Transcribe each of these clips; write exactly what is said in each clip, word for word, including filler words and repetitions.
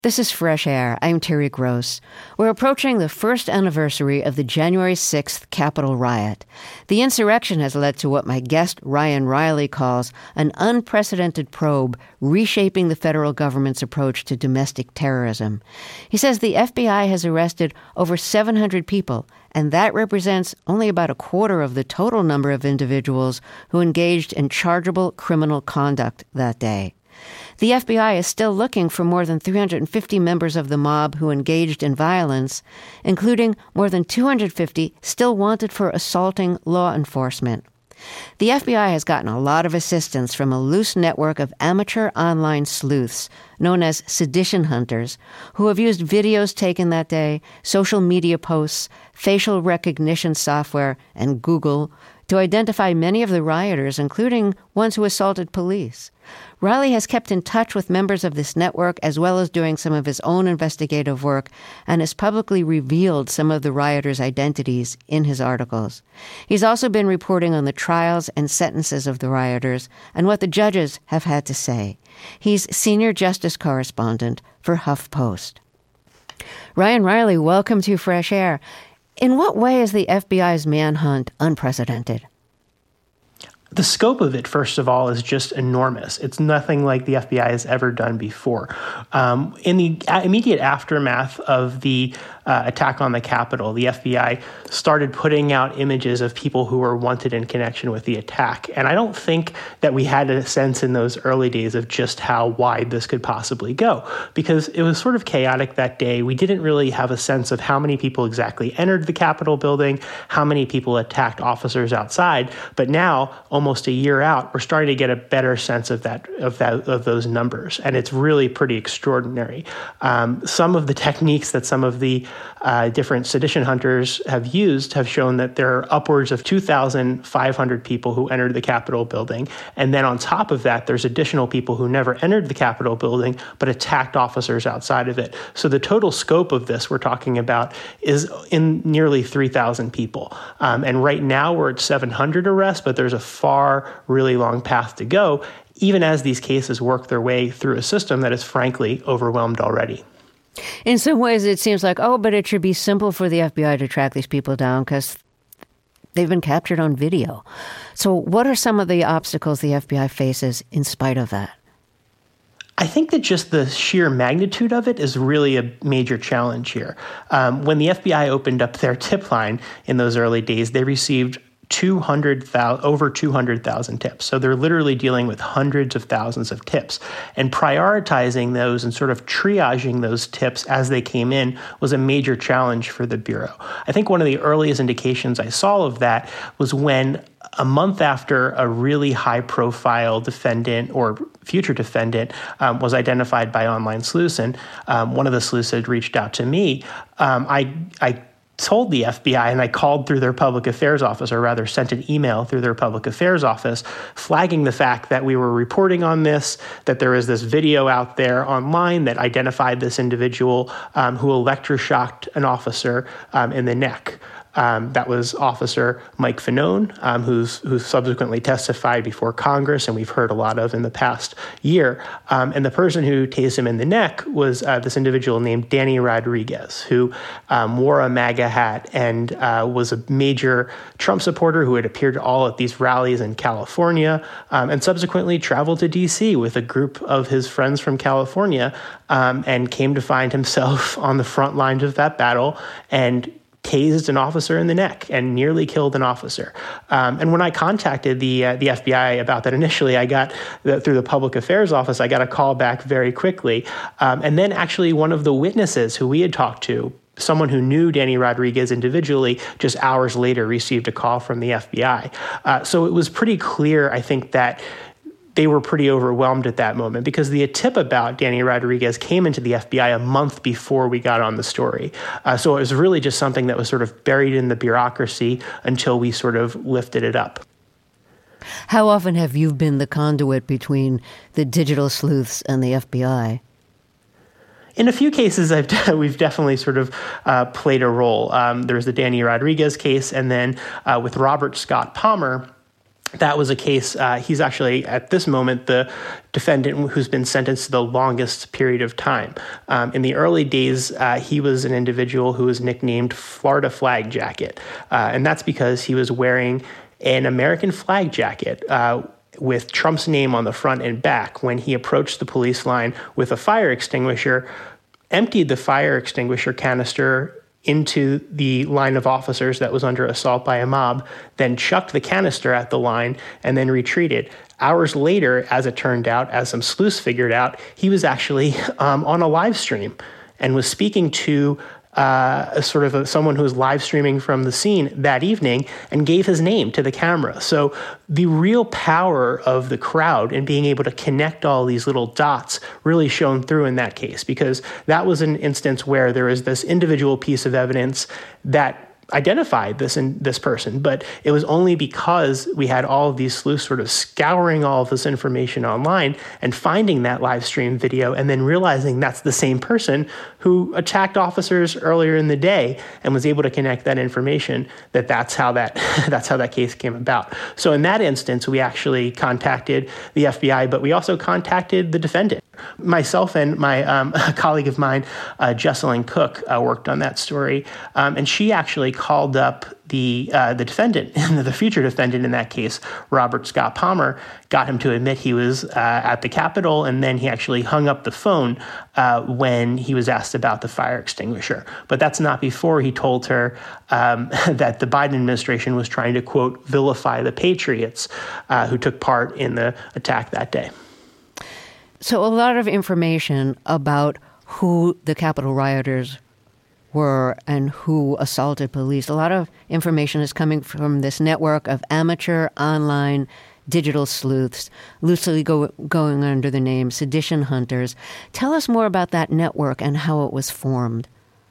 This is Fresh Air. I'm Terry Gross. We're approaching the first anniversary of the January sixth Capitol riot. The insurrection has led to what my guest Ryan Riley calls an unprecedented probe reshaping the federal government's approach to domestic terrorism. He says the F B I has arrested over seven hundred people, and that represents only about a quarter of the total number of individuals who engaged in chargeable criminal conduct that day. The F B I is still looking for more than three hundred fifty members of the mob who engaged in violence, including more than two hundred fifty still wanted for assaulting law enforcement. The F B I has gotten a lot of assistance from a loose network of amateur online sleuths, known as sedition hunters, who have used videos taken that day, social media posts, facial recognition software, and Google to identify many of the rioters, including ones who assaulted police. Riley has kept in touch with members of this network as well as doing some of his own investigative work and has publicly revealed some of the rioters' identities in his articles. He's also been reporting on the trials and sentences of the rioters and what the judges have had to say. He's senior justice correspondent for HuffPost. Ryan Riley, welcome to Fresh Air. In what way is the F B I's manhunt unprecedented? The scope of it, first of all, is just enormous. It's nothing like the F B I has ever done before. Um, in the immediate aftermath of the uh, attack on the Capitol, the F B I started putting out images of people who were wanted in connection with the attack. And I don't think that we had a sense in those early days of just how wide this could possibly go, because it was sort of chaotic that day. We didn't really have a sense of how many people exactly entered the Capitol building, how many people attacked officers outside. But now, almost a year out, we're starting to get a better sense of that of that of those numbers, and it's really pretty extraordinary. Um, some of the techniques that some of the uh, different sedition hunters have used have shown that there are upwards of two thousand five hundred people who entered the Capitol building, and then on top of that, there's additional people who never entered the Capitol building but attacked officers outside of it. So the total scope of this we're talking about is in nearly three thousand people, um, and right now we're at seven hundred arrests, but there's a far, really long path to go, even as these cases work their way through a system that is frankly overwhelmed already. In some ways, it seems like, oh, but it should be simple for the F B I to track these people down because they've been captured on video. So what are some of the obstacles the F B I faces in spite of that? I think that just the sheer magnitude of it is really a major challenge here. Um, when the F B I opened up their tip line in those early days, they received two hundred thousand, over two hundred thousand tips. So they're literally dealing with hundreds of thousands of tips. And prioritizing those and sort of triaging those tips as they came in was a major challenge for the Bureau. I think one of the earliest indications I saw of that was when a month after a really high-profile defendant or future defendant um, was identified by online sleuths, and um, one of the sleuths had reached out to me, um, I I told the F B I, and I called through their public affairs office, or rather sent an email through their public affairs office, flagging the fact that we were reporting on this, that there is this video out there online that identified this individual um, who electroshocked an officer um, in the neck. Um, that was Officer Mike Fanone, um, who's who's subsequently testified before Congress, and we've heard a lot of in the past year. Um, and the person who tased him in the neck was uh, this individual named Danny Rodriguez, who um, wore a MAGA hat and uh, was a major Trump supporter who had appeared all at these rallies in California, um, and subsequently traveled to D C with a group of his friends from California, um, and came to find himself on the front lines of that battle and tased an officer in the neck and nearly killed an officer. Um, and when I contacted the uh, the F B I about that initially, I got, the, through the public affairs office, I got a call back very quickly. Um, and then actually one of the witnesses who we had talked to, someone who knew Danny Rodriguez individually, just hours later received a call from the F B I. Uh, so it was pretty clear, I think, that they were pretty overwhelmed at that moment, because the tip about Danny Rodriguez came into the F B I a month before we got on the story. Uh, so it was really just something that was sort of buried in the bureaucracy until we sort of lifted it up. How often have you been the conduit between the digital sleuths and the F B I? In a few cases, I've de- we've definitely sort of uh, played a role. Um, there was the Danny Rodriguez case, and then uh, with Robert Scott Palmer, that was a case, uh, he's actually, at this moment, the defendant who's been sentenced to the longest period of time. Um, in the early days, uh, he was an individual who was nicknamed Florida Flag Jacket. Uh, and that's because he was wearing an American flag jacket uh, with Trump's name on the front and back when he approached the police line with a fire extinguisher, emptied the fire extinguisher canister into the line of officers that was under assault by a mob, then chucked the canister at the line, and then retreated. Hours later, as it turned out, as some sleuths figured out, he was actually um, on a live stream and was speaking to uh, a sort of a, someone who was live streaming from the scene that evening and gave his name to the camera. So the real power of the crowd and being able to connect all these little dots really shone through in that case, because that was an instance where there was this individual piece of evidence that identified this in this person, but it was only because we had all of these sleuths sort of scouring all of this information online and finding that live stream video and then realizing that's the same person who attacked officers earlier in the day and was able to connect that information, that that's how that that's how that case came about. So in that instance, we actually contacted the F B I, but we also contacted the defendant. Myself and my um, a colleague of mine, uh, Jesselyn Cook, uh, worked on that story, um, and she actually called up the uh, the defendant, the future defendant in that case, Robert Scott Palmer, got him to admit he was uh, at the Capitol, and then he actually hung up the phone uh, when he was asked about the fire extinguisher. But that's not before he told her um, that the Biden administration was trying to, quote, vilify the patriots uh, who took part in the attack that day. So a lot of information about who the Capitol rioters were and who assaulted police. A lot of information is coming from this network of amateur online digital sleuths, loosely go, going under the name Sedition Hunters. Tell us more about that network and how it was formed.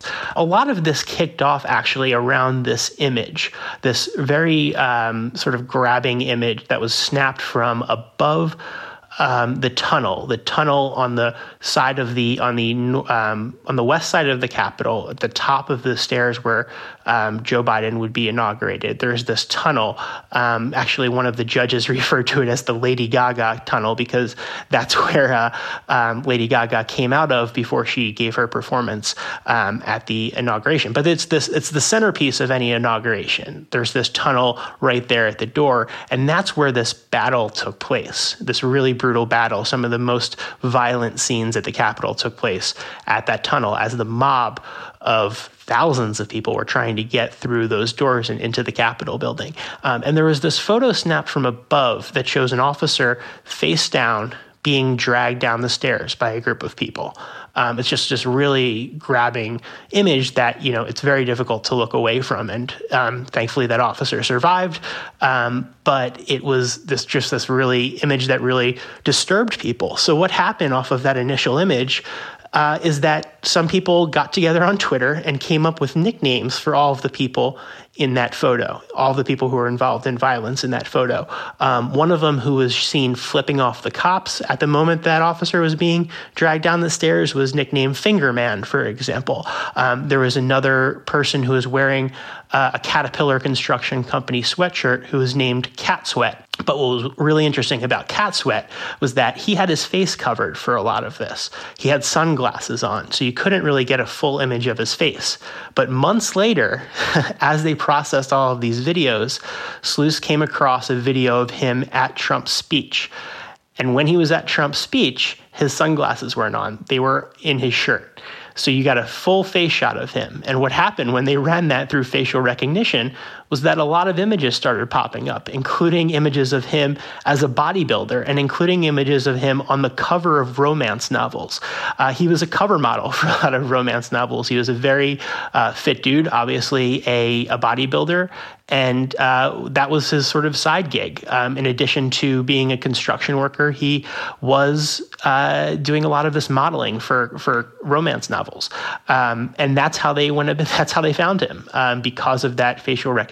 A lot of this kicked off actually around this image, this very um, sort of grabbing image that was snapped from above Um, the tunnel, the tunnel on the side of the on the um, on the west side of the Capitol, at the top of the stairs where um, Joe Biden would be inaugurated. There's this tunnel. Um, actually, one of the judges referred to it as the Lady Gaga tunnel because that's where uh, um, Lady Gaga came out of before she gave her performance um, at the inauguration. But it's this it's the centerpiece of any inauguration. There's this tunnel right there at the door, and that's where this battle took place. This really brutal battle. Some of the most violent scenes at the Capitol took place at that tunnel as the mob of thousands of people were trying to get through those doors and into the Capitol building. Um, and there was this photo snapped from above that shows an officer face down being dragged down the stairs by a group of people. Um, it's just this really grabbing image that, you know, it's very difficult to look away from. And um, thankfully that officer survived. Um, but it was this just this really image that really disturbed people. So what happened off of that initial image uh, is that some people got together on Twitter and came up with nicknames for all of the people in that photo, all the people who were involved in violence in that photo. Um, one of them who was seen flipping off the cops at the moment that officer was being dragged down the stairs was nicknamed Fingerman, for example. Um, there was another person who was wearing uh, a Caterpillar Construction Company sweatshirt who was named Cat Sweat. But what was really interesting about Cat Sweat was that he had his face covered for a lot of this. He had sunglasses on, so you couldn't really get a full image of his face. But months later, as they processed all of these videos, sleuths came across a video of him at Trump's speech. And when he was at Trump's speech, his sunglasses weren't on. They were in his shirt. So you got a full face shot of him. And what happened when they ran that through facial recognition was that a lot of images started popping up, including images of him as a bodybuilder and including images of him on the cover of romance novels. Uh, he was a cover model for a lot of romance novels. He was a very uh, fit dude, obviously a, a bodybuilder. And uh, that was his sort of side gig. Um, in addition to being a construction worker, he was uh, doing a lot of this modeling for for romance novels, um, and that's how they went. That's how they found him um, because of that facial recognition.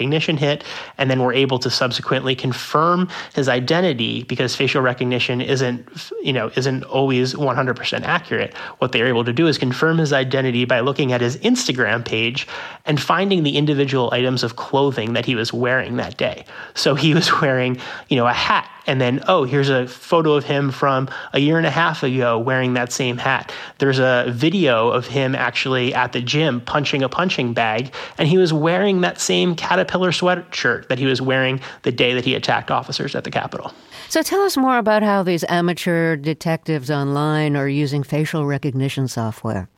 recognition hit, and then were able to subsequently confirm his identity, because facial recognition isn't, you know, isn't always one hundred percent accurate. What they were able to do is confirm his identity by looking at his Instagram page and finding the individual items of clothing that he was wearing that day. So he was wearing, you know, a hat, and then, oh, here's a photo of him from a year and a half ago wearing that same hat. There's a video of him actually at the gym punching a punching bag, and he was wearing that same Caterpillar sweatshirt that he was wearing the day that he attacked officers at the Capitol. So tell us more about how these amateur detectives online are using facial recognition software.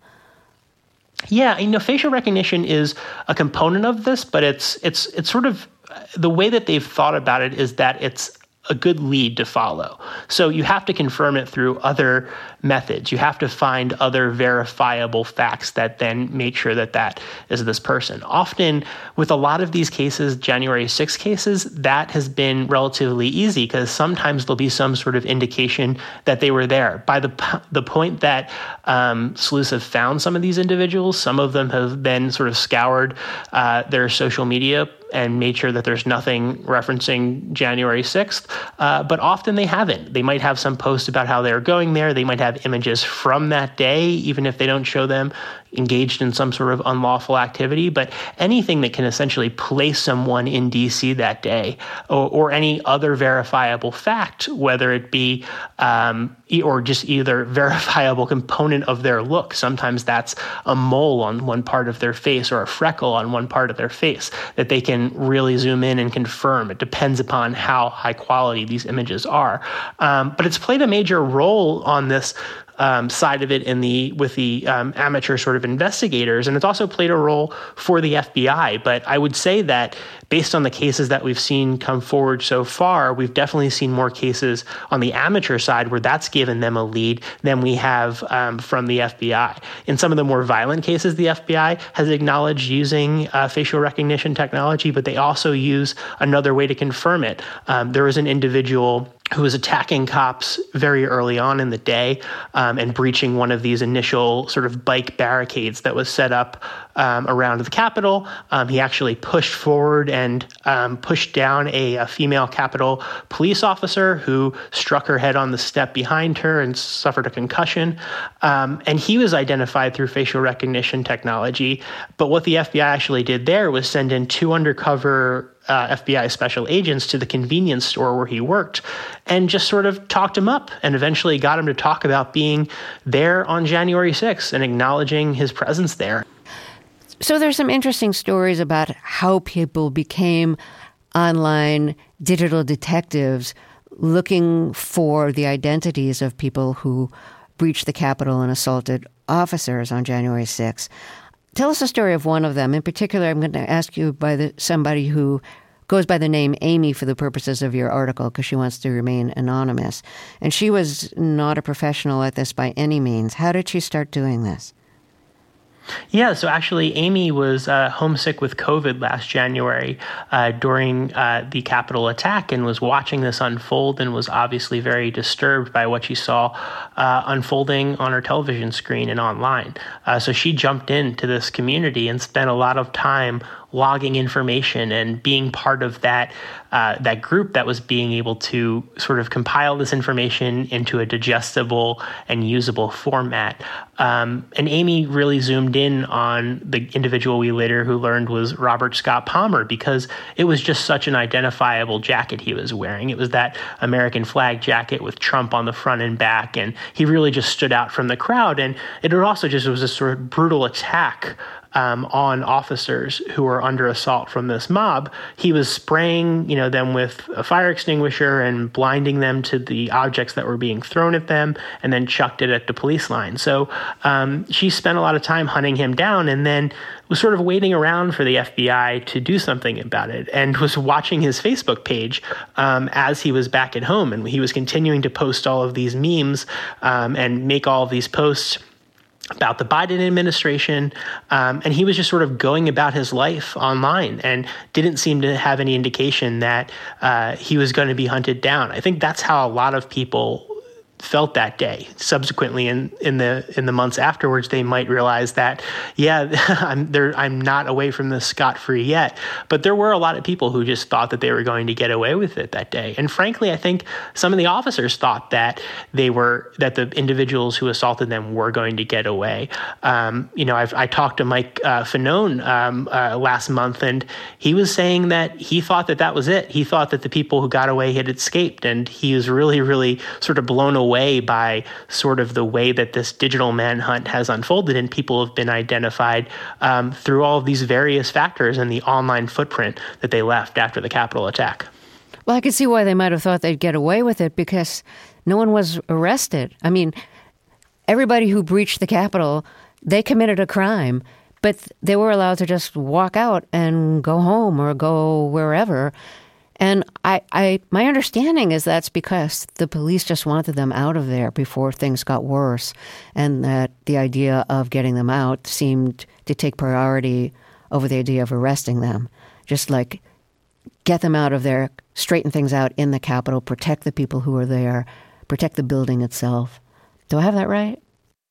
Yeah, you know, facial recognition is a component of this, but it's it's it's sort of the way that they've thought about it is that it's a good lead to follow. So you have to confirm it through other methods. You have to find other verifiable facts that then make sure that that is this person. Often with a lot of these cases, January sixth cases, that has been relatively easy because sometimes there'll be some sort of indication that they were there. By the the point that um, sleuths have found some of these individuals, some of them have then sort of scoured uh, their social media and made sure that there's nothing referencing January sixth, uh, but often they haven't. They might have some post about how they're going there. They might have images from that day, even if they don't show them engaged in some sort of unlawful activity. But anything that can essentially place someone in D C that day, or, or any other verifiable fact, whether it be um, or just either verifiable component of their look. Sometimes that's a mole on one part of their face or a freckle on one part of their face that they can really zoom in and confirm. It depends upon how high quality these images are. Um, but it's played a major role on this Um, side of it in the with the um, amateur sort of investigators, and it's also played a role for the F B I. But I would say that based on the cases that we've seen come forward so far, we've definitely seen more cases on the amateur side where that's given them a lead than we have um, from the F B I. In some of the more violent cases, the F B I has acknowledged using uh, facial recognition technology, but they also use another way to confirm it. Um, there was an individual who was attacking cops very early on in the day um, and breaching one of these initial sort of bike barricades that was set up um, around the Capitol. Um, he actually pushed forward and um, pushed down a, a female Capitol police officer who struck her head on the step behind her and suffered a concussion. Um, and he was identified through facial recognition technology. But what the F B I actually did there was send in two undercover Uh, F B I special agents to the convenience store where he worked and just sort of talked him up and eventually got him to talk about being there on January sixth and acknowledging his presence there. So there's some interesting stories about how people became online digital detectives looking for the identities of people who breached the Capitol and assaulted officers on January sixth. Tell us a story of one of them. In particular, I'm going to ask you by the, somebody who goes by the name Amy for the purposes of your article because she wants to remain anonymous. And she was not a professional at this by any means. How did she start doing this? Yeah, so actually Amy was uh, homesick with COVID last January uh, during uh, the Capitol attack and was watching this unfold and was obviously very disturbed by what she saw uh, unfolding on her television screen and online. Uh, so she jumped into this community and spent a lot of time logging information and being part of that uh, that group that was being able to sort of compile this information into a digestible and usable format. Um, and Amy really zoomed in on the individual we later who learned was Robert Scott Palmer because it was just such an identifiable jacket he was wearing. It was that American flag jacket with Trump on the front and back, and he really just stood out from the crowd. And it also just was a sort of brutal attack Um, on officers who were under assault from this mob. He was spraying, you know, them with a fire extinguisher and blinding them to the objects that were being thrown at them, and then chucked it at the police line. So um, she spent a lot of time hunting him down, and then was sort of waiting around for the F B I to do something about it, and was watching his Facebook page um, as he was back at home, and he was continuing to post all of these memes um, and make all of these posts about the Biden administration, um, and he was just sort of going about his life online and didn't seem to have any indication that uh, he was going to be hunted down. I think that's how a lot of people felt that day. Subsequently, in, in the in the months afterwards, they might realize that, yeah, I'm there. I'm not away from this scot-free yet. But there were a lot of people who just thought that they were going to get away with it that day. And frankly, I think some of the officers thought that they were that the individuals who assaulted them were going to get away. Um, you know, I've, I talked to Mike uh, Fanone um, uh, last month, and he was saying that he thought that that was it. He thought that the people who got away had escaped, and he was really, really sort of blown away way by sort of the way that this digital manhunt has unfolded, and people have been identified um, through all of these various factors and the online footprint that they left after the Capitol attack. Well, I can see why they might have thought they'd get away with it, because no one was arrested. I mean, everybody who breached the Capitol, they committed a crime, but they were allowed to just walk out and go home or go wherever. And I, I, my understanding is that's because the police just wanted them out of there before things got worse, and that the idea of getting them out seemed to take priority over the idea of arresting them. Just like get them out of there, straighten things out in the Capitol, protect the people who are there, protect the building itself. Do I have that right?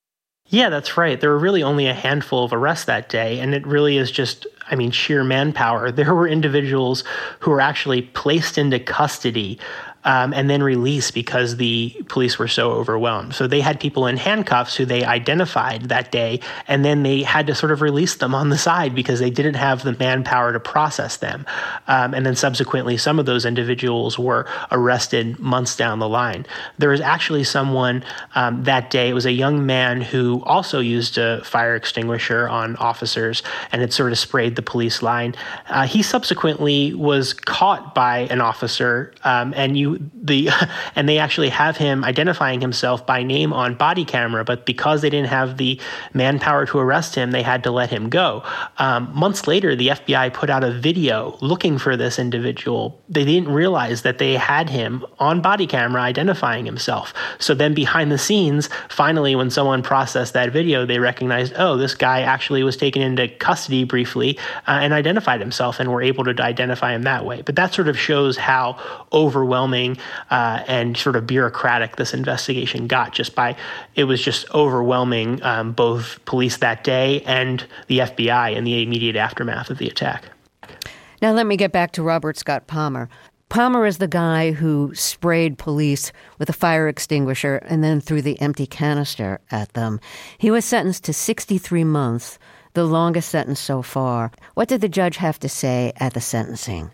Yeah, that's right. There were really only a handful of arrests that day, and it really is just, I mean, sheer manpower. There were individuals who were actually placed into custody um, and then released because the police were so overwhelmed. So they had people in handcuffs who they identified that day, and then they had to sort of release them on the side because they didn't have the manpower to process them. Um, and then subsequently, some of those individuals were arrested months down the line. There was actually someone um, that day, it was a young man who also used a fire extinguisher on officers and had sort of sprayed the police line. Uh, he subsequently was caught by an officer, um, and you the and they actually have him identifying himself by name on body camera, but because they didn't have the manpower to arrest him, they had to let him go. Um, months later, the F B I put out a video looking for this individual. They didn't realize that they had him on body camera identifying himself. So then behind the scenes, finally, when someone processed that video, they recognized, oh, this guy actually was taken into custody briefly uh, and identified himself, and were able to identify him that way. But that sort of shows how overwhelming uh, and sort of bureaucratic this investigation got, just by, it was just overwhelming um, both police that day and the F B I in the immediate aftermath of the attack. Now let me get back to Robert Scott Palmer. Palmer is the guy who sprayed police with a fire extinguisher and then threw the empty canister at them. He was sentenced to sixty-three months, the longest sentence so far. What did the judge have to say at the sentencing?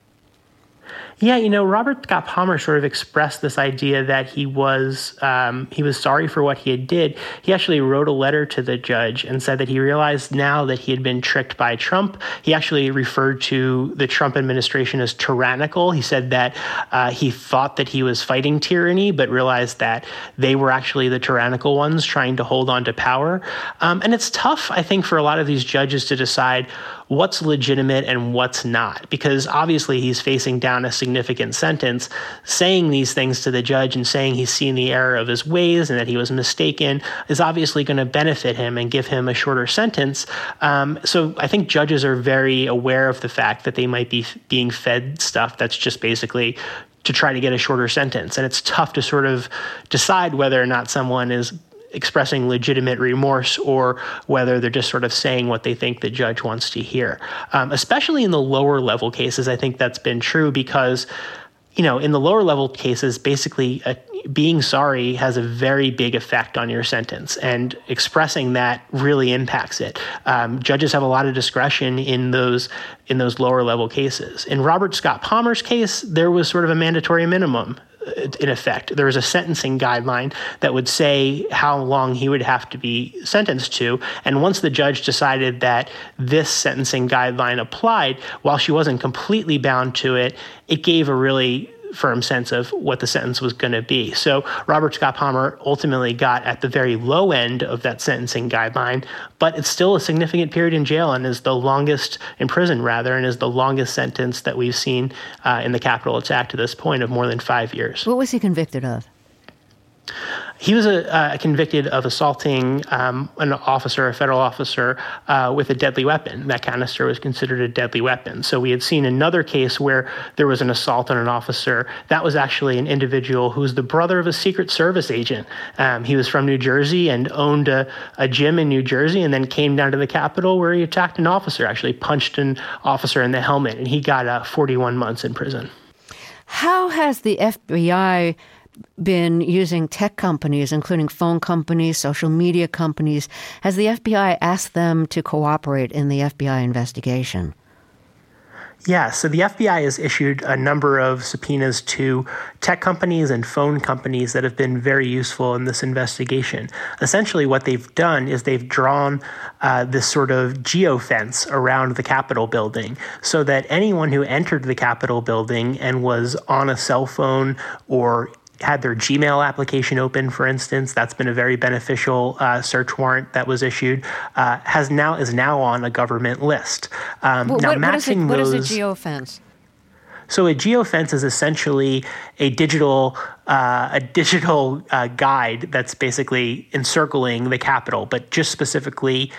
Yeah, you know, Robert Scott Palmer sort of expressed this idea that he was um, he was sorry for what he had did. He actually wrote a letter to the judge and said that he realized now that he had been tricked by Trump. He actually referred to the Trump administration as tyrannical. He said that uh, he thought that he was fighting tyranny, but realized that they were actually the tyrannical ones trying to hold on to power. Um, and it's tough, I think, for a lot of these judges to decide what's legitimate and what's not, because obviously he's facing down a significant sentence. Saying these things to the judge and saying he's seen the error of his ways and that he was mistaken is obviously going to benefit him and give him a shorter sentence. Um, so I think judges are very aware of the fact that they might be being fed stuff that's just basically to try to get a shorter sentence. And it's tough to sort of decide whether or not someone is expressing legitimate remorse or whether they're just sort of saying what they think the judge wants to hear. Um, especially in the lower level cases, I think that's been true because, you know, in the lower level cases, basically uh, being sorry has a very big effect on your sentence, and expressing that really impacts it. Um, judges have a lot of discretion in those in those lower level cases. In Robert Scott Palmer's case, there was sort of a mandatory minimum in effect. There was a sentencing guideline that would say how long he would have to be sentenced to. And once the judge decided that this sentencing guideline applied, while she wasn't completely bound to it, it gave a really firm sense of what the sentence was going to be. So Robert Scott Palmer ultimately got at the very low end of that sentencing guideline, but it's still a significant period in jail and is the longest in prison, rather, and is the longest sentence that we've seen uh, in the Capitol attack to this point of more than five years. What was he convicted of? He was a, uh, convicted of assaulting um, an officer, a federal officer, uh, with a deadly weapon. That canister was considered a deadly weapon. So we had seen another case where there was an assault on an officer. That was actually an individual who was the brother of a Secret Service agent. Um, he was from New Jersey and owned a, a gym in New Jersey, and then came down to the Capitol where he attacked an officer, actually punched an officer in the helmet, and he got uh, forty-one months in prison. How has the F B I been using tech companies, including phone companies, social media companies? Has the F B I asked them to cooperate in the F B I investigation? Yeah, so the F B I has issued a number of subpoenas to tech companies and phone companies that have been very useful in this investigation. Essentially, what they've done is they've drawn uh, this sort of geofence around the Capitol building so that anyone who entered the Capitol building and was on a cell phone or had their Gmail application open, for instance, that's been a very beneficial uh, search warrant that was issued, uh, has now is now on a government list. Um, well, now, what, matching what is, it, those, what is a geofence? So a geofence is essentially a digital uh, a digital uh, guide that's basically encircling the Capitol, but just specifically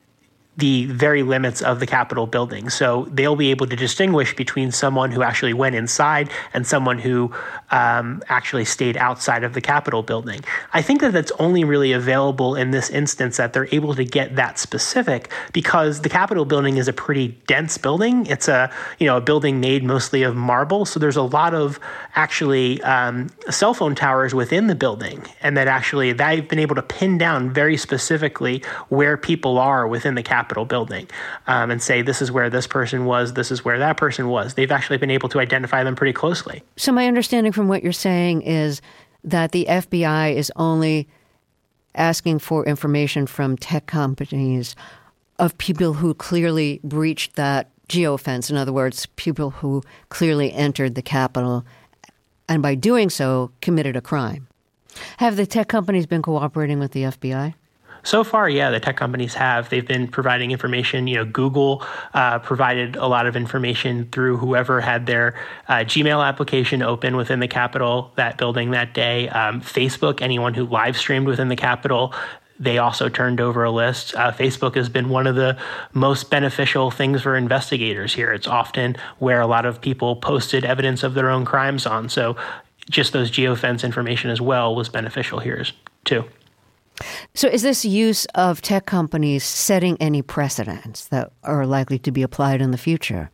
the very limits of the Capitol building. So they'll be able to distinguish between someone who actually went inside and someone who um, actually stayed outside of the Capitol building. I think that that's only really available in this instance, that they're able to get that specific because the Capitol building is a pretty dense building. It's a, you know, a building made mostly of marble. So there's a lot of actually um, cell phone towers within the building, and that actually they've been able to pin down very specifically where people are within the Capitol Capitol building um, and say, this is where this person was, this is where that person was. They've actually been able to identify them pretty closely. So my understanding from what you're saying is that the F B I is only asking for information from tech companies of people who clearly breached that geofence. In other words, people who clearly entered the Capitol and by doing so committed a crime. Have the tech companies been cooperating with the F B I? So far, yeah, the tech companies have. They've been providing information. You know, Google uh, provided a lot of information through whoever had their uh, Gmail application open within the Capitol, that building that day. Um, Facebook, anyone who live streamed within the Capitol, they also turned over a list. Uh, Facebook has been one of the most beneficial things for investigators here. It's often where a lot of people posted evidence of their own crimes on. So just those geofence information as well was beneficial here too. So is this use of tech companies setting any precedents that are likely to be applied in the future?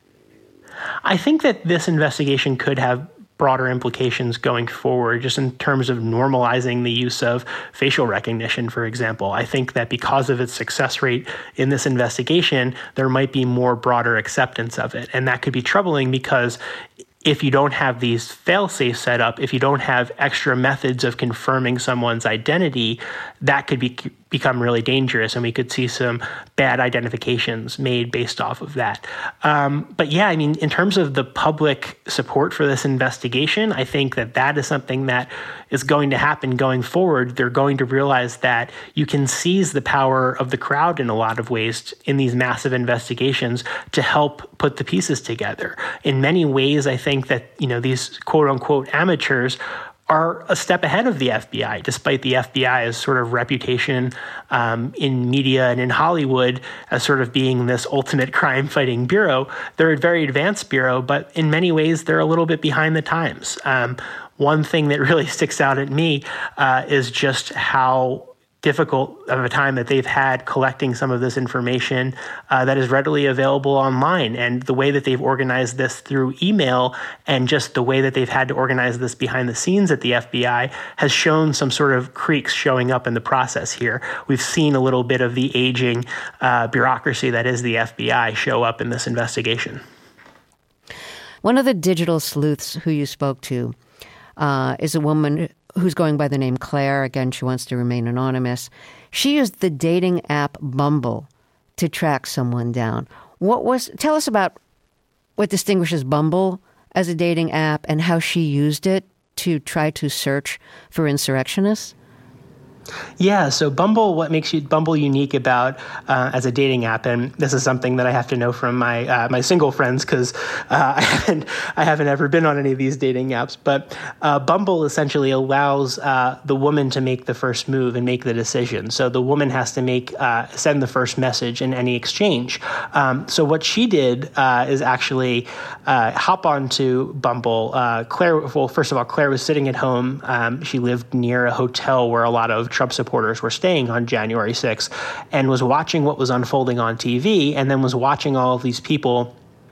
I think that this investigation could have broader implications going forward, just in terms of normalizing the use of facial recognition, for example. I think that because of its success rate in this investigation, there might be more broader acceptance of it. And that could be troubling because if you don't have these fail-safes set up, if you don't have extra methods of confirming someone's identity, that could be, become really dangerous, and we could see some bad identifications made based off of that. Um, but yeah, I mean, in terms of the public support for this investigation, I think that that is something that is going to happen going forward. They're going to realize that you can seize the power of the crowd in a lot of ways in these massive investigations to help put the pieces together. In many ways, I think that, you know, these quote unquote amateurs are a step ahead of the F B I, despite the F B I's sort of reputation um, in media and in Hollywood as sort of being this ultimate crime-fighting bureau. They're a very advanced bureau, but in many ways, they're a little bit behind the times. Um, one thing that really sticks out at me uh, is just how difficult of a time that they've had collecting some of this information uh, that is readily available online, and the way that they've organized this through email and just the way that they've had to organize this behind the scenes at the F B I has shown some sort of creaks showing up in the process here. We've seen a little bit of the aging uh, bureaucracy that is the F B I show up in this investigation. One of the digital sleuths who you spoke to uh, is a woman who's going by the name Claire. Again, she wants to remain anonymous. She used the dating app Bumble to track someone down. What was? Tell us about what distinguishes Bumble as a dating app and how she used it to try to search for insurrectionists. Yeah, so Bumble, what makes you Bumble unique about uh, as a dating app, and this is something that I have to know from my uh, my single friends because uh, I haven't I haven't ever been on any of these dating apps. But uh, Bumble essentially allows uh, the woman to make the first move and make the decision. So the woman has to make uh, send the first message in any exchange. Um, so what she did uh, is actually uh, hop onto Bumble. Uh, Claire, well, first of all, Claire was sitting at home. Um, she lived near a hotel where a lot of Trump supporters were staying on January sixth, and was watching what was unfolding on T V, and then was watching all of these people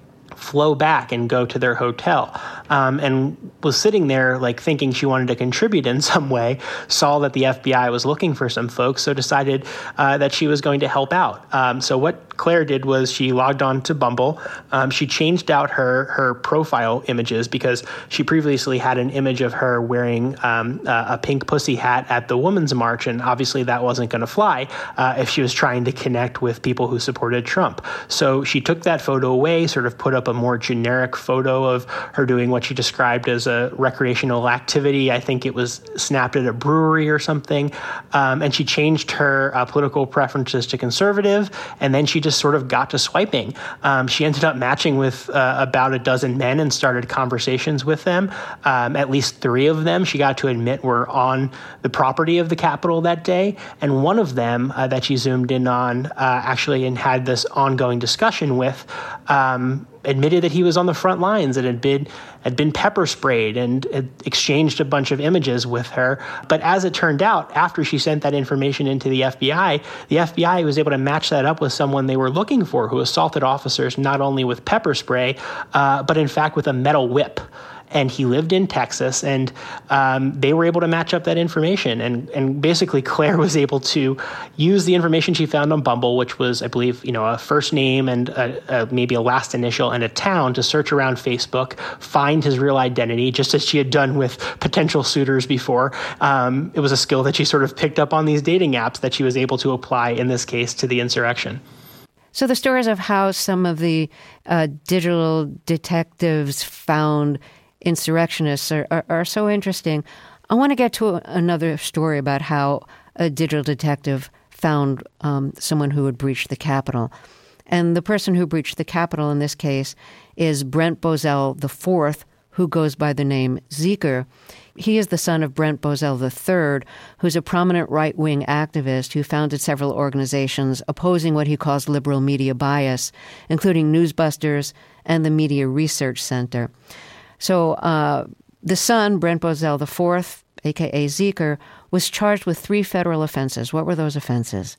flow back and go to their hotel, um, and was sitting there like thinking she wanted to contribute in some way, saw that the F B I was looking for some folks, so decided uh, that she was going to help out. Um, so what Claire did was she logged on to Bumble. Um, she changed out her her profile images because she previously had an image of her wearing um, a, a pink pussy hat at the Women's March, and obviously that wasn't going to fly uh, if she was trying to connect with people who supported Trump. So she took that photo away, sort of put up a more generic photo of her doing what she described as a recreational activity. I think it was snapped at a brewery or something. Um, and she changed her uh, political preferences to conservative, and then she just sort of got to swiping. Um, she ended up matching with uh, about a dozen men and started conversations with them. Um, at least three of them, she got to admit, were on the property of the Capitol that day. And one of them uh, that she zoomed in on uh, actually and had this ongoing discussion with um, admitted that he was on the front lines and had been had been pepper sprayed and had exchanged a bunch of images with her. But as it turned out, after she sent that information into the F B I, the F B I was able to match that up with someone they were looking for who assaulted officers not only with pepper spray, uh, but in fact with a metal whip. And he lived in Texas, and um, they were able to match up that information. And and basically, Claire was able to use the information she found on Bumble, which was, I believe, you know, a first name and a, a, maybe a last initial and a town, to search around Facebook, find his real identity, just as she had done with potential suitors before. Um, it was a skill that she sort of picked up on these dating apps that she was able to apply, in this case, to the insurrection. So the stories of how some of the uh, digital detectives found insurrectionists are, are, are so interesting. I want to get to another story about how a digital detective found um, someone who had breached the Capitol. And the person who breached the Capitol in this case is Brent Bozell the fourth, who goes by the name Zeker. He is the son of Brent Bozell the third, who's a prominent right-wing activist who founded several organizations opposing what he calls liberal media bias, including Newsbusters and the Media Research Center. So uh, the son, Brent Bozell the fourth, a k a. Zeker, was charged with three federal offenses. What were those offenses?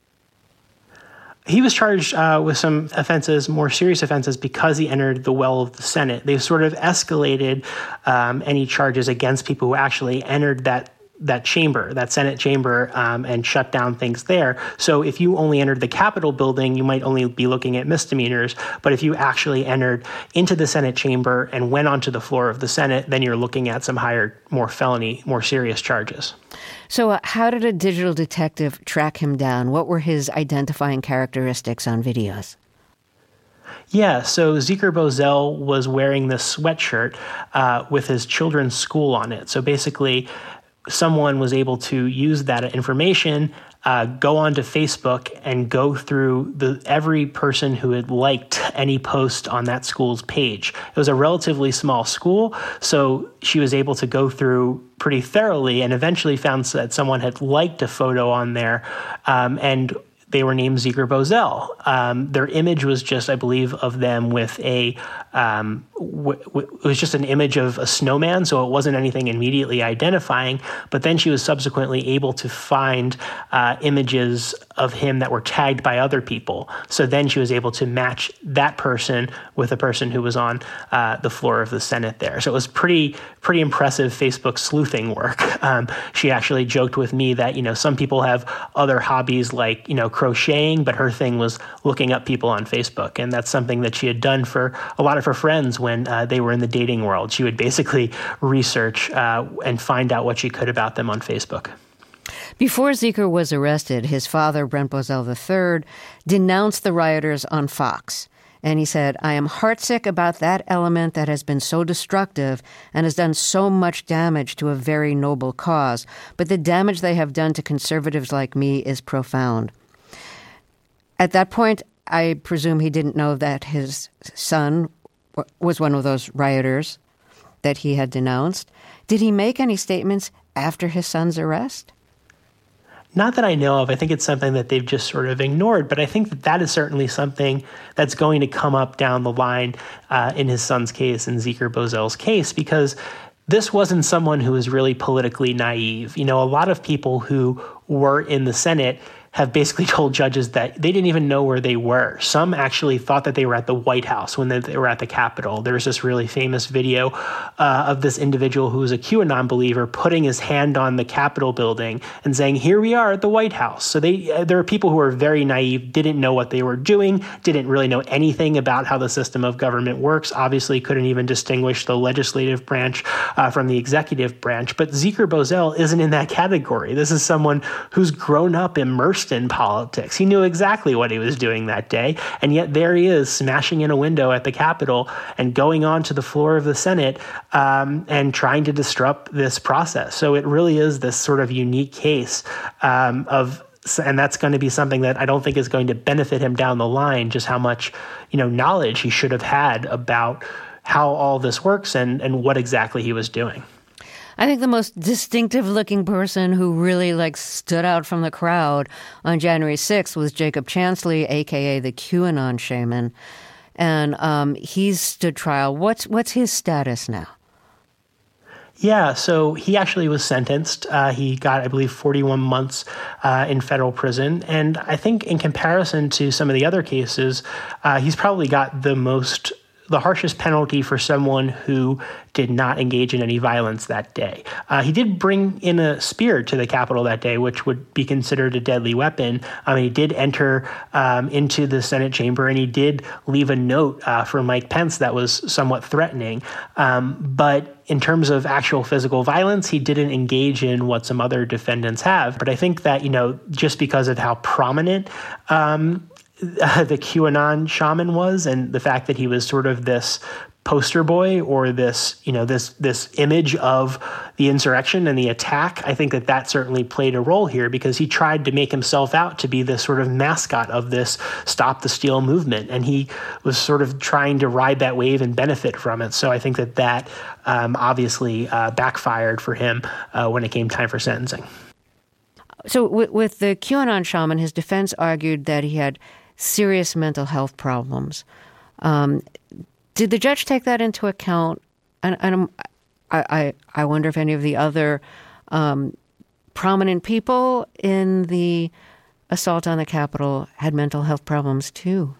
He was charged uh, with some offenses, more serious offenses, because he entered the well of the Senate. They've sort of escalated um, any charges against people who actually entered that that chamber, that Senate chamber, um, and shut down things there. So if you only entered the Capitol building, you might only be looking at misdemeanors. But if you actually entered into the Senate chamber and went onto the floor of the Senate, then you're looking at some higher, more felony, more serious charges. So uh, how did a digital detective track him down? What were his identifying characteristics on videos? Yeah, so Zeker Bozell was wearing this sweatshirt uh, with his children's school on it. So basically, someone was able to use that information, uh, go onto Facebook and go through the every person who had liked any post on that school's page. It was a relatively small school, so she was able to go through pretty thoroughly and eventually found that someone had liked a photo on there, um, and they were named Zeker Bozell. Um, their image was just, I believe, of them with a, um, w- w- it was just an image of a snowman, so it wasn't anything immediately identifying. But then she was subsequently able to find uh, images of him that were tagged by other people. So then she was able to match that person with a person who was on uh, the floor of the Senate there. So it was pretty, pretty impressive Facebook sleuthing work. Um, she actually joked with me that, you know, some people have other hobbies like, you know, crocheting, but her thing was looking up people on Facebook. And that's something that she had done for a lot of her friends when uh, they were in the dating world. She would basically research uh, and find out what she could about them on Facebook. Before Zeker was arrested, his father, Brent Bozell the third, denounced the rioters on Fox. And he said, I am heartsick about that element that has been so destructive and has done so much damage to a very noble cause. But the damage they have done to conservatives like me is profound. At that point, I presume he didn't know that his son was one of those rioters that he had denounced. Did he make any statements after his son's arrest? Not that I know of. I think it's something that they've just sort of ignored, but I think that that is certainly something that's going to come up down the line uh, in his son's case, in Zeker Bozel's case, because this wasn't someone who was really politically naive. You know, a lot of people who were in the Senate have basically told judges that they didn't even know where they were. Some actually thought that they were at the White House when they were at the Capitol. There's this really famous video uh, of this individual who was a QAnon believer putting his hand on the Capitol building and saying, here we are at the White House. So they, uh, there are people who are very naive, didn't know what they were doing, didn't really know anything about how the system of government works, obviously couldn't even distinguish the legislative branch uh, from the executive branch. But Zeker Bozel isn't in that category. This is someone who's grown up immersed in politics. He knew exactly what he was doing that day, and yet there he is smashing in a window at the Capitol and going on to the floor of the Senate um, and trying to disrupt this process. So it really is this sort of unique case um, of, and that's going to be something that I don't think is going to benefit him down the line, just how much, you know, knowledge he should have had about how all this works and, and what exactly he was doing. I think the most distinctive-looking person who really like stood out from the crowd on January sixth was Jacob Chansley, a k a the QAnon shaman, and um, he's stood trial. What's what's his status now? Yeah, so he actually was sentenced. Uh, he got, I believe, forty-one months uh, in federal prison. And I think in comparison to some of the other cases, uh, he's probably got the most the harshest penalty for someone who did not engage in any violence that day. Uh, he did bring in a spear to the Capitol that day, which would be considered a deadly weapon. Um, he did enter um, into the Senate chamber, and he did leave a note uh, for Mike Pence that was somewhat threatening. Um, but in terms of actual physical violence, he didn't engage in what some other defendants have. But I think that, you know, just because of how prominent um, Uh, the QAnon shaman was, and the fact that he was sort of this poster boy or this, you know, this this image of the insurrection and the attack, I think that that certainly played a role here, because he tried to make himself out to be this sort of mascot of this Stop the Steal movement, and he was sort of trying to ride that wave and benefit from it. So I think that that um, obviously uh, backfired for him uh, when it came time for sentencing. So with, with the QAnon shaman, his defense argued that he had serious mental health problems. Um, did the judge take that into account? And, and I, I, I wonder if any of the other um, prominent people in the assault on the Capitol had mental health problems too.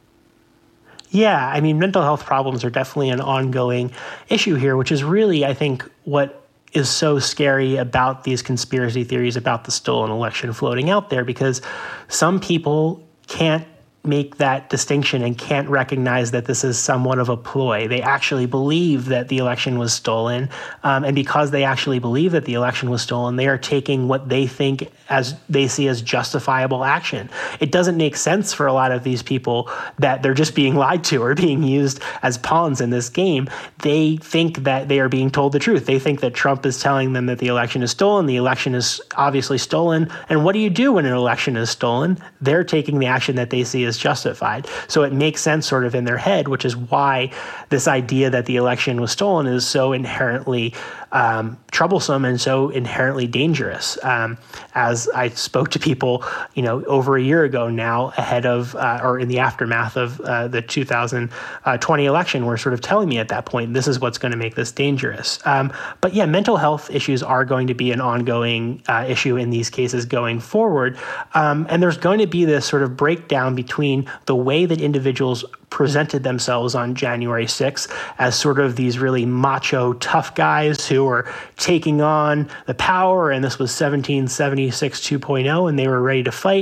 Yeah, I mean, mental health problems are definitely an ongoing issue here, which is really, I think, what is so scary about these conspiracy theories about the stolen election floating out there, because some people can't make that distinction and can't recognize that this is somewhat of a ploy. They actually believe that the election was stolen. Um, and because they actually believe that the election was stolen, they are taking what they think as they see as justifiable action. It doesn't make sense for a lot of these people that they're just being lied to or being used as pawns in this game. They think that they are being told the truth. They think that Trump is telling them that the election is stolen. The election is obviously stolen. And what do you do when an election is stolen? They're taking the action that they see as justified. So it makes sense sort of in their head, which is why this idea that the election was stolen is so inherently um, troublesome and so inherently dangerous. Um, as I spoke to people, you know, over a year ago now, ahead of uh, or in the aftermath of uh, the two thousand twenty election, were sort of telling me at that point, this is what's going to make this dangerous. Um, but yeah, mental health issues are going to be an ongoing uh, issue in these cases going forward. Um, and there's going to be this sort of breakdown between the way that individuals presented themselves on January sixth as sort of these really macho, tough guys who were taking on the power, and this was seventeen seventy-six two point oh, and they were ready to fight,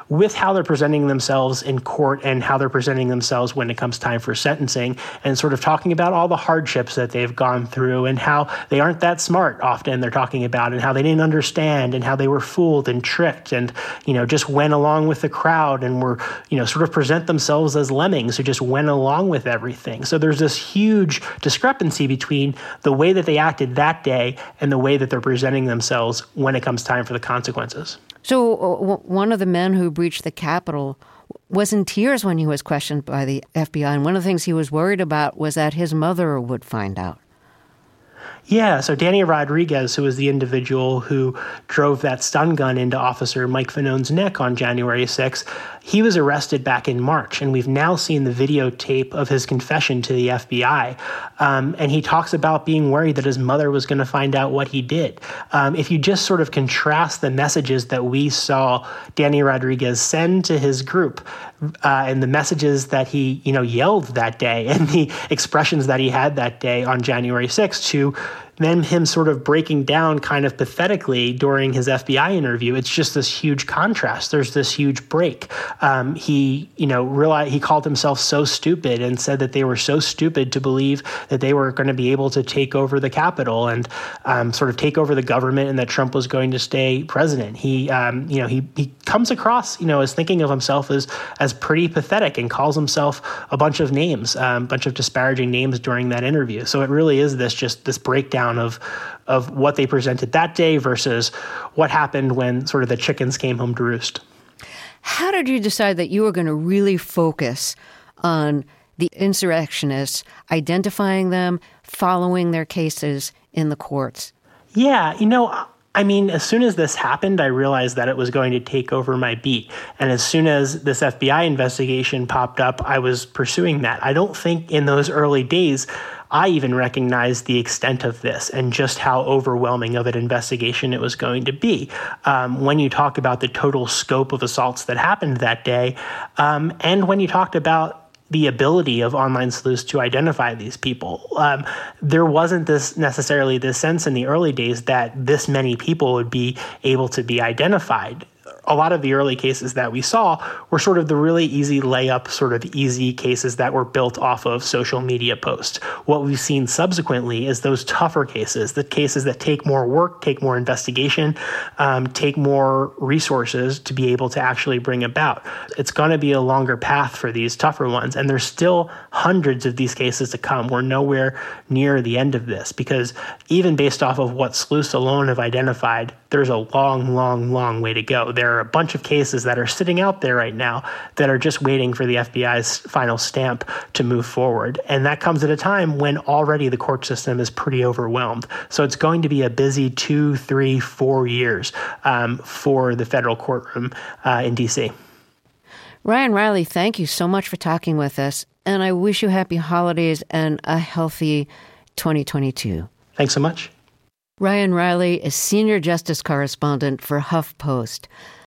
with how they're presenting themselves in court and how they're presenting themselves when it comes time for sentencing, and sort of talking about all the hardships that they've gone through and how they aren't that smart often they're talking about, and how they didn't understand and how they were fooled and tricked and, you know, just went along with the crowd and were, you know, sort of present themselves as lemmings who just went along with everything. So there's this huge discrepancy between the way that they acted that day and the way that they're presenting themselves when it comes time for the consequences. So uh, one of the men who breached the Capitol was in tears when he was questioned by the F B I. And one of the things he was worried about was that his mother would find out. Yeah, so Danny Rodriguez, who was the individual who drove that stun gun into Officer Mike Fanone's neck on January sixth, he was arrested back in March, and we've now seen the videotape of his confession to the F B I. Um, and he talks about being worried that his mother was going to find out what he did. Um, if you just sort of contrast the messages that we saw Danny Rodriguez send to his group uh, and the messages that he, you know, yelled that day and the expressions that he had that day on January sixth to then him sort of breaking down kind of pathetically during his F B I interview, it's just this huge contrast. There's this huge break. Um, he, you know, realized he called himself so stupid and said that they were so stupid to believe that they were going to be able to take over the Capitol and um, sort of take over the government and that Trump was going to stay president. He, um, you know, he he comes across, you know, as thinking of himself as as pretty pathetic and calls himself a bunch of names, a um, bunch of disparaging names during that interview. So it really is this just this breakdown of of what they presented that day versus what happened when sort of the chickens came home to roost. How did you decide that you were going to really focus on the insurrectionists, identifying them, following their cases in the courts? Yeah, you know, I mean, as soon as this happened, I realized that it was going to take over my beat. And as soon as this F B I investigation popped up, I was pursuing that. I don't think in those early days I even recognized the extent of this and just how overwhelming of an investigation it was going to be. Um, when you talk about the total scope of assaults that happened that day, um, and when you talked about the ability of online sleuths to identify these people. Um, there wasn't this necessarily this sense in the early days that this many people would be able to be identified. A lot of the early cases that we saw were sort of the really easy layup, sort of easy cases that were built off of social media posts. What we've seen subsequently is those tougher cases, the cases that take more work, take more investigation, um, take more resources to be able to actually bring about. It's going to be a longer path for these tougher ones, and there's still hundreds of these cases to come. We're nowhere near the end of this because even based off of what sleuths alone have identified, there's a long, long, long way to go. There are a bunch of cases that are sitting out there right now that are just waiting for the F B I's final stamp to move forward. And that comes at a time when already the court system is pretty overwhelmed. So it's going to be a busy two, three, four years um, for the federal courtroom uh, in D C. Ryan Riley, thank you so much for talking with us. And I wish you happy holidays and a healthy twenty twenty-two. Thanks so much. Ryan Riley is senior justice correspondent for HuffPost.